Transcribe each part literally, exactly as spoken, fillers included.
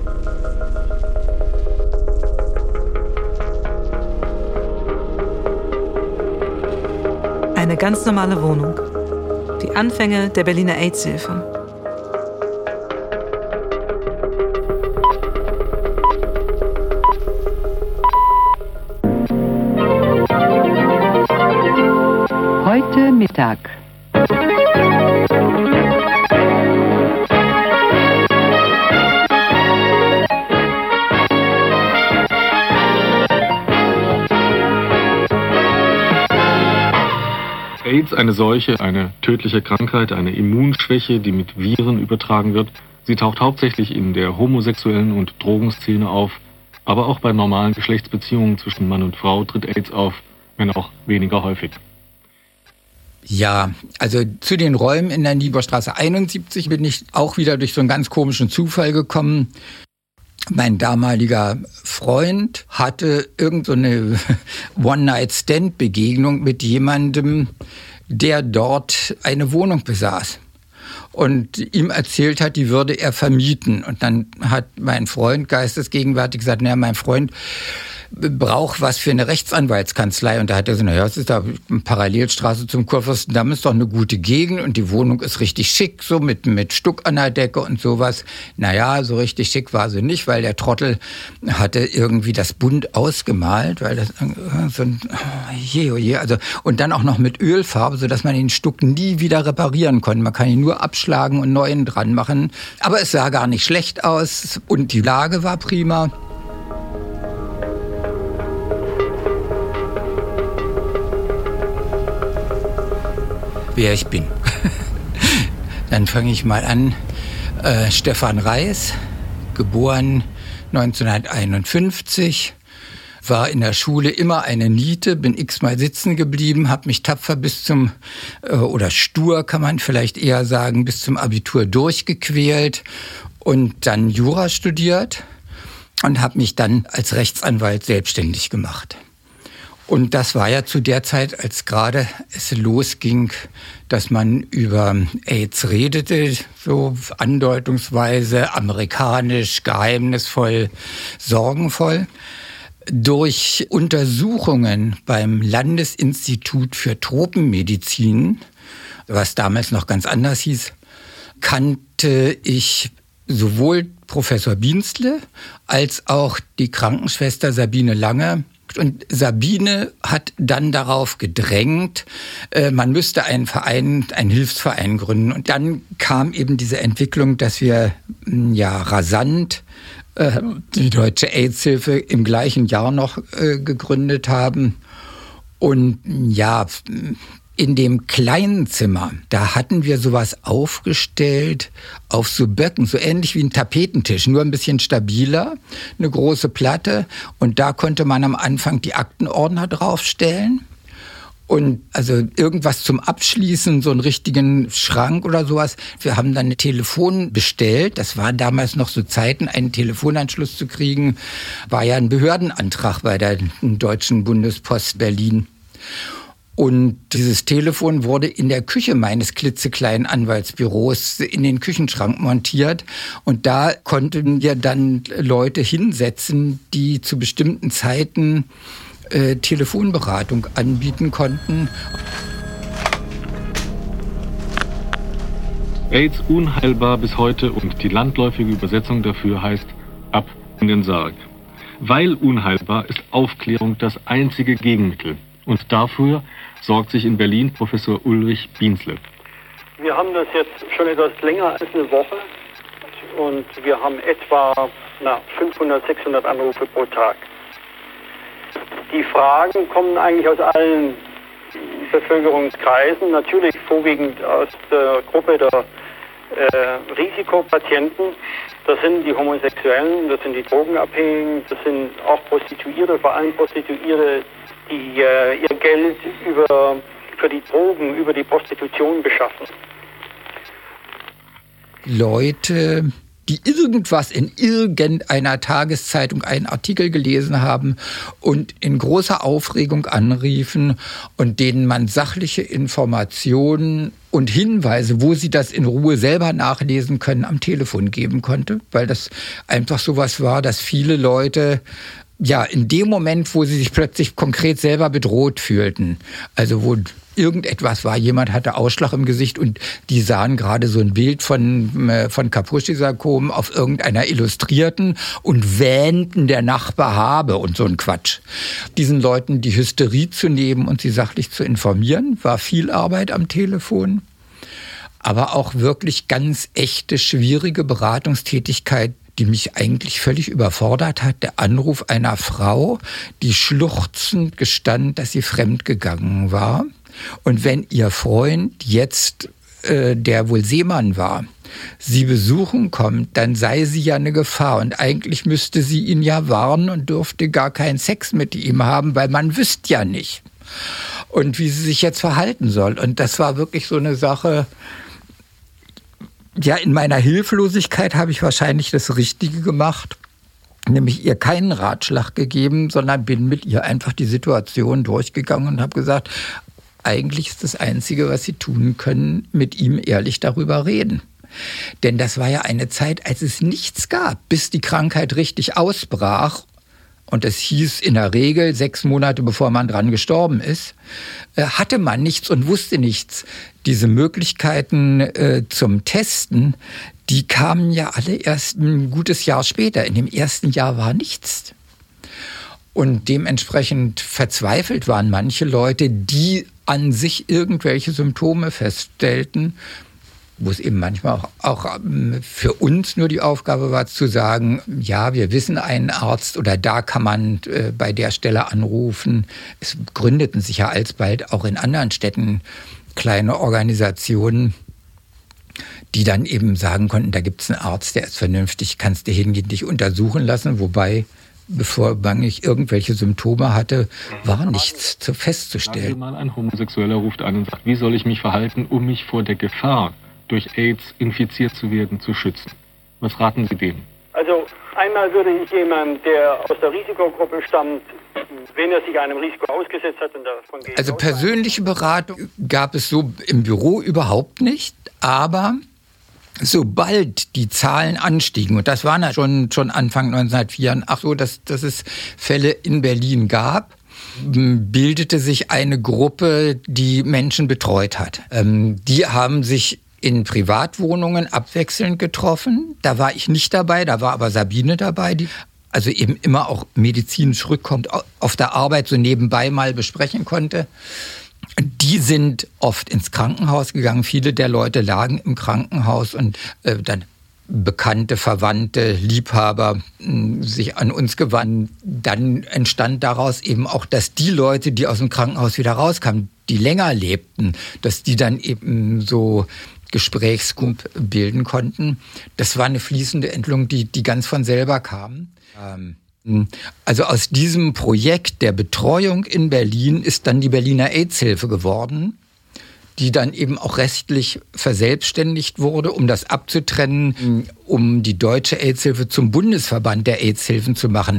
Eine ganz normale Wohnung. Die Anfänge der Berliner AIDS-Hilfe. Heute Mittag. AIDS, eine Seuche, eine tödliche Krankheit, eine Immunschwäche, die mit Viren übertragen wird. Sie taucht hauptsächlich in der homosexuellen und Drogenszene auf, aber auch bei normalen Geschlechtsbeziehungen zwischen Mann und Frau tritt AIDS auf, wenn auch weniger häufig. Ja, also zu den Räumen in der Niebuhrstraße einundsiebzig bin ich auch wieder durch so einen ganz komischen Zufall gekommen. Mein damaliger Freund hatte irgend so eine One-Night-Stand-Begegnung mit jemandem, der dort eine Wohnung besaß. Und ihm erzählt hat, die würde er vermieten. Und dann hat mein Freund geistesgegenwärtig gesagt, naja, mein Freund braucht was für eine Rechtsanwaltskanzlei. Und da hat er so, naja, es ist da eine Parallelstraße zum Kurfürstendamm, ist doch eine gute Gegend und die Wohnung ist richtig schick, so mit, mit Stuck an der Decke und sowas. Naja, so richtig schick war sie nicht, weil der Trottel hatte irgendwie das bunt ausgemalt, weil das so ein, oh je, oh je, also, und dann auch noch mit Ölfarbe, sodass man den Stuck nie wieder reparieren konnte. Man kann ihn nur abschlagen und neuen dran machen. Aber es sah gar nicht schlecht aus und die Lage war prima. Wer ich bin. Dann fange ich mal an. Äh, Stefan Reis, geboren neunzehnhunderteinundfünfzig, war in der Schule immer eine Niete, bin x-mal sitzen geblieben, habe mich tapfer bis zum, äh, oder stur kann man vielleicht eher sagen, bis zum Abitur durchgequält und dann Jura studiert und habe mich dann als Rechtsanwalt selbstständig gemacht. Und das war ja zu der Zeit, als gerade es losging, dass man über AIDS redete, so andeutungsweise amerikanisch, geheimnisvoll, sorgenvoll. Durch Untersuchungen beim Landesinstitut für Tropenmedizin, was damals noch ganz anders hieß, kannte ich sowohl Professor Bienstle als auch die Krankenschwester Sabine Lange. Und Sabine hat dann darauf gedrängt, man müsste einen Verein, einen Hilfsverein gründen. Und dann kam eben diese Entwicklung, dass wir ja rasant die Deutsche AIDS-Hilfe im gleichen Jahr noch gegründet haben. Und ja, in dem kleinen Zimmer, da hatten wir sowas aufgestellt auf so Böcken, so ähnlich wie ein Tapetentisch, nur ein bisschen stabiler, eine große Platte. Und da konnte man am Anfang die Aktenordner draufstellen. Und also irgendwas zum Abschließen, so einen richtigen Schrank oder sowas. Wir haben dann ein Telefon bestellt. Das war damals noch so Zeiten, einen Telefonanschluss zu kriegen, war ja ein Behördenantrag bei der Deutschen Bundespost Berlin. Und dieses Telefon wurde in der Küche meines klitzekleinen Anwaltsbüros in den Küchenschrank montiert. Und da konnten wir dann Leute hinsetzen, die zu bestimmten Zeiten äh, Telefonberatung anbieten konnten. AIDS unheilbar bis heute und die landläufige Übersetzung dafür heißt ab in den Sarg. Weil unheilbar ist Aufklärung das einzige Gegenmittel. Und dafür sorgt sich in Berlin Professor Ulrich Bienstle. Wir haben das jetzt schon etwas länger als eine Woche und wir haben etwa na, fünfhundert, sechshundert Anrufe pro Tag. Die Fragen kommen eigentlich aus allen Bevölkerungskreisen, natürlich vorwiegend aus der Gruppe der äh, Risikopatienten. Das sind die Homosexuellen, das sind die Drogenabhängigen, das sind auch Prostituierte, vor allem Prostituierte, die äh, ihr Geld über, für die Drogen, über die Prostitution beschaffen. Leute, die irgendwas in irgendeiner Tageszeitung einen Artikel gelesen haben und in großer Aufregung anriefen und denen man sachliche Informationen und Hinweise, wo sie das in Ruhe selber nachlesen können, am Telefon geben konnte, weil das einfach sowas war, dass viele Leute ja in dem Moment, wo sie sich plötzlich konkret selber bedroht fühlten, also wo irgendetwas war, jemand hatte Ausschlag im Gesicht und die sahen gerade so ein Bild von, von Kaposi-Sarkom auf irgendeiner Illustrierten und wähnten, der Nachbar habe und so ein Quatsch. Diesen Leuten die Hysterie zu nehmen und sie sachlich zu informieren, war viel Arbeit am Telefon, aber auch wirklich ganz echte, schwierige Beratungstätigkeit, die mich eigentlich völlig überfordert hat. Der Anruf einer Frau, die schluchzend gestand, dass sie fremdgegangen war. Und wenn ihr Freund jetzt, äh, der wohl Seemann war, sie besuchen kommt, dann sei sie ja eine Gefahr. Und eigentlich müsste sie ihn ja warnen und dürfte gar keinen Sex mit ihm haben, weil man wüsste ja nicht. Und wie sie sich jetzt verhalten soll. Und das war wirklich so eine Sache. Ja, in meiner Hilflosigkeit habe ich wahrscheinlich das Richtige gemacht, nämlich ihr keinen Ratschlag gegeben, sondern bin mit ihr einfach die Situation durchgegangen und habe gesagt, eigentlich ist das Einzige, was sie tun können, mit ihm ehrlich darüber reden. Denn das war ja eine Zeit, als es nichts gab, bis die Krankheit richtig ausbrach. Und es hieß in der Regel, sechs Monate bevor man dran gestorben ist, hatte man nichts und wusste nichts. Diese Möglichkeiten äh, zum Testen, die kamen ja alle erst ein gutes Jahr später. In dem ersten Jahr war nichts. Und dementsprechend verzweifelt waren manche Leute, die an sich irgendwelche Symptome feststellten, wo es eben manchmal auch, auch für uns nur die Aufgabe war, zu sagen, ja, wir wissen einen Arzt oder da kann man äh, bei der Stelle anrufen. Es gründeten sich ja alsbald auch in anderen Städten kleine Organisationen, die dann eben sagen konnten, da gibt es einen Arzt, der ist vernünftig, kannst du hingehen, dich untersuchen lassen, wobei bevor ich irgendwelche Symptome hatte, war nichts zu festzustellen. Sagen wir mal, ein Homosexueller ruft an und sagt, wie soll ich mich verhalten, um mich vor der Gefahr, durch AIDS infiziert zu werden, zu schützen? Was raten Sie dem? Also einmal würde ich jemanden, der aus der Risikogruppe stammt, wenn er sich einem Risiko ausgesetzt hat und davon geht. Also persönliche Beratung gab es so im Büro überhaupt nicht, aber sobald die Zahlen anstiegen, und das war ja schon, schon Anfang neunzehnhundertvierundachtzig so, dass, dass es Fälle in Berlin gab, bildete sich eine Gruppe, die Menschen betreut hat. Ähm, die haben sich in Privatwohnungen abwechselnd getroffen. Da war ich nicht dabei, da war aber Sabine dabei, die also eben immer auch medizinisch rückkommt, auf der Arbeit so nebenbei mal besprechen konnte. Die sind oft ins Krankenhaus gegangen. Viele der Leute lagen im Krankenhaus und äh, dann Bekannte, Verwandte, Liebhaber mh, sich an uns gewandt. Dann entstand daraus eben auch, dass die Leute, die aus dem Krankenhaus wieder rauskamen, die länger lebten, dass die dann eben so Gesprächsgruppe bilden konnten. Das war eine fließende Entwicklung, die, die ganz von selber kam. Ähm, Also aus diesem Projekt der Betreuung in Berlin ist dann die Berliner AIDS-Hilfe geworden, die dann eben auch rechtlich verselbstständigt wurde, um das abzutrennen, um die deutsche AIDS-Hilfe zum Bundesverband der AIDS-Hilfen zu machen.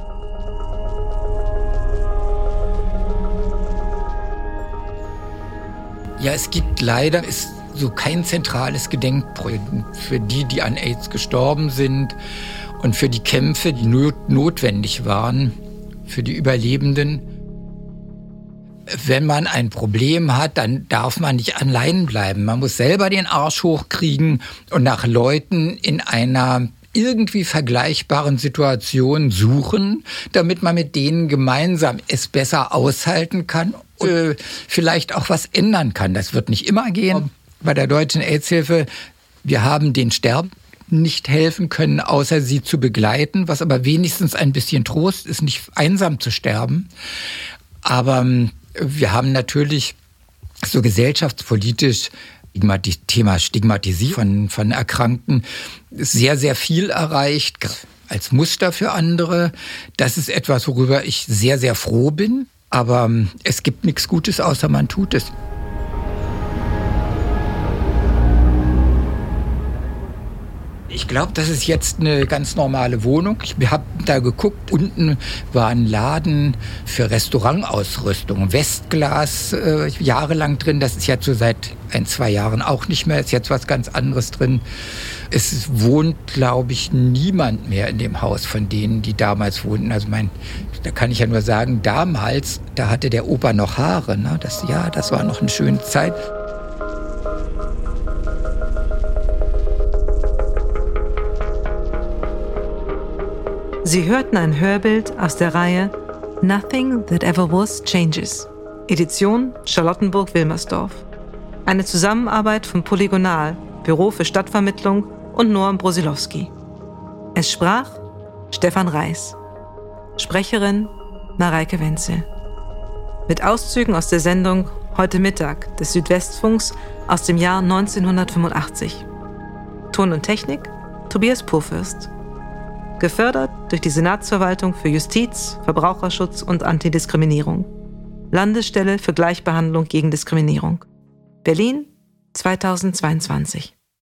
Ja, es gibt leider ist so kein zentrales Gedenkprojekt für die, die an AIDS gestorben sind. Und für die Kämpfe, die not- notwendig waren, für die Überlebenden. Wenn man ein Problem hat, dann darf man nicht allein bleiben. Man muss selber den Arsch hochkriegen und nach Leuten in einer irgendwie vergleichbaren Situation suchen, damit man mit denen gemeinsam es besser aushalten kann und äh, vielleicht auch was ändern kann. Das wird nicht immer gehen. Bei der Deutschen AIDS-Hilfe, wir haben den Sterben nicht helfen können, außer sie zu begleiten, was aber wenigstens ein bisschen Trost ist, nicht einsam zu sterben. Aber wir haben natürlich so gesellschaftspolitisch das Thema Stigmatisierung von, von Erkrankten sehr, sehr viel erreicht, als Muster für andere. Das ist etwas, worüber ich sehr, sehr froh bin. Aber es gibt nichts Gutes, außer man tut es. Ich glaube, das ist jetzt eine ganz normale Wohnung. Ich habe da geguckt, unten war ein Laden für Restaurantausrüstung. Westglas äh, jahrelang drin, das ist jetzt so seit ein, zwei Jahren auch nicht mehr, ist jetzt was ganz anderes drin. Es wohnt, glaube ich, niemand mehr in dem Haus von denen, die damals wohnten. Also mein, da kann ich ja nur sagen, damals, da hatte der Opa noch Haare. Ne? Das, ja, das war noch eine schöne Zeit. Sie hörten ein Hörbild aus der Reihe Nothing That Ever Was Changes. Edition Charlottenburg-Wilmersdorf. Eine Zusammenarbeit von Polygonal, Büro für Stadtvermittlung und Noam Brosilowski. Es sprach Stefan Reis. Sprecherin Mareike Wenzel. Mit Auszügen aus der Sendung Heute Mittag des Südwestfunks aus dem Jahr neunzehnhundertfünfundachtzig. Ton und Technik Tobias Purfürst. Gefördert durch die Senatsverwaltung für Justiz, Verbraucherschutz und Antidiskriminierung. Landesstelle für Gleichbehandlung gegen Diskriminierung. Berlin zweitausendzweiundzwanzig.